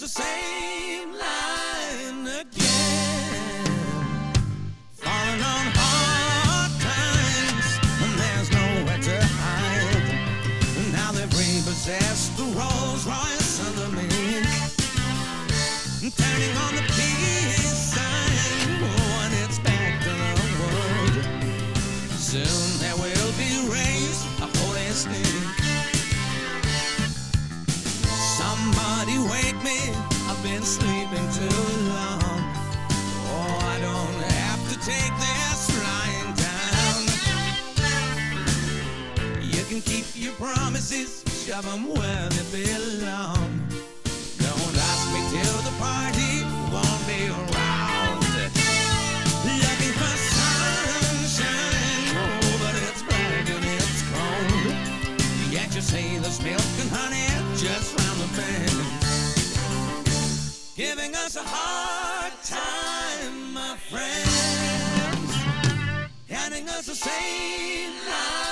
the same line again. Falling on hard times, and there's nowhere to hide. Now they've repossessed the Rolls Royce under me, turning on the peace sign when it's back to the world. Soon there will be raised a holy snake. Somebody wake me, I've been sleeping too long. Oh, I don't have to take this lying down. You can keep your promises, shove them where they belong. Don't ask me till the party won't be around. Looking for sunshine, oh, but it's bright and it's cold. Yet you say there's milk and honey just round the bend, giving us a hard time, my friends, handing us the same line.